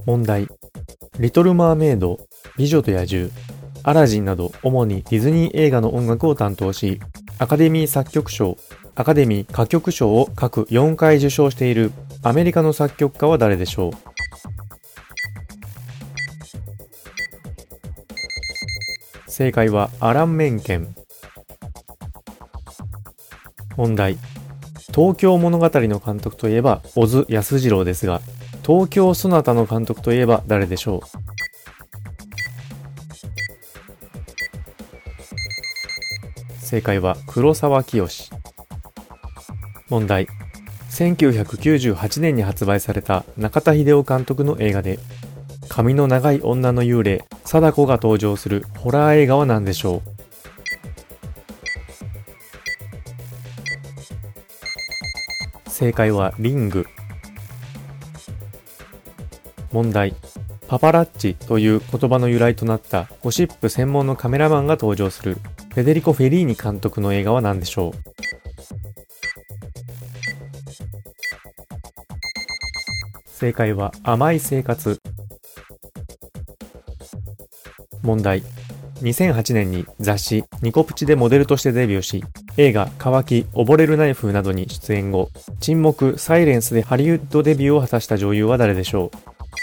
問題。リトル・マーメイド、美女と野獣、アラジンなど主にディズニー映画の音楽を担当し、アカデミー作曲賞、アカデミー歌曲賞を各4回受賞しているアメリカの作曲家は誰でしょう？正解はアラン・メンケン。問題。東京物語の監督といえば小津安二郎ですが、東京ソナタの監督といえば誰でしょう？正解は黒沢清。問題。1998年に発売された中田秀夫監督の映画で、髪の長い女の幽霊、貞子が登場するホラー映画は何でしょう？正解はリング。問題。パパラッチという言葉の由来となったゴシップ専門のカメラマンが登場するフェデリコ・フェリーニ監督の映画は何でしょう？正解は甘い生活。問題。2008年に雑誌ニコプチでモデルとしてデビューし、映画乾き溺れるナイフなどに出演後、沈黙サイレンスでハリウッドデビューを果たした女優は誰でしょう？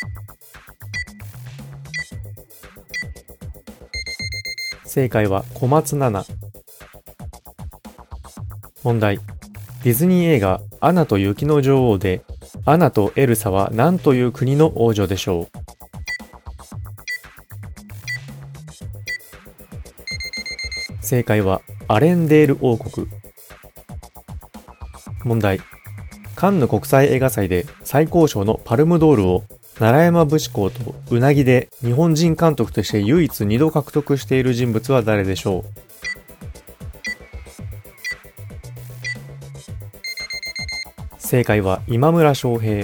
正解は小松菜奈。問題。ディズニー映画アナと雪の女王で、アナとエルサは何という国の王女でしょう？正解はアレンデール王国。問題。カンヌ国際映画祭で最高賞のパルムドールを奈良山節子とうなぎで日本人監督として唯一2度獲得している人物は誰でしょう？正解は今村翔平。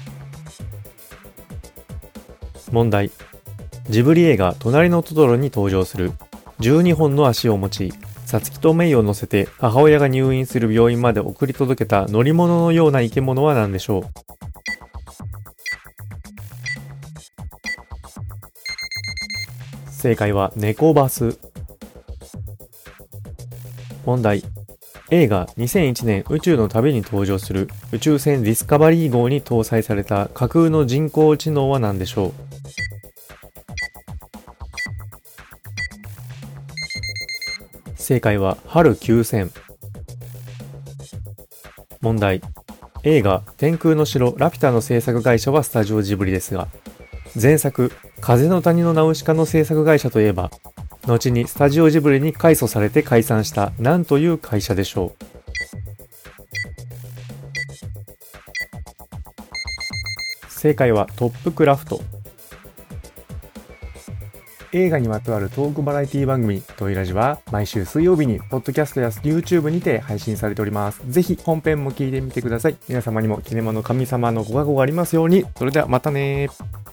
問題。ジブリ映画隣のトトロに登場する12本の足を持ち、サツキとメイを乗せて母親が入院する病院まで送り届けた乗り物のような生き物は何でしょう？正解は猫バス。問題。映画2001年宇宙の旅に登場する宇宙船ディスカバリー号に搭載された架空の人工知能は何でしょう？正解は春9000。問題。映画天空の城ラピュタの制作会社はスタジオジブリですが、前作風の谷のナウシカの制作会社といえば、後にスタジオジブリに改組されて解散した何という会社でしょう？正解はトップクラフト。映画にまつわるトークバラエティ番組トイラジは毎週水曜日にポッドキャストや YouTube にて配信されております。ぜひ本編も聞いてみてください。皆様にもキネマの神様のご加護がありますように。それではまたね。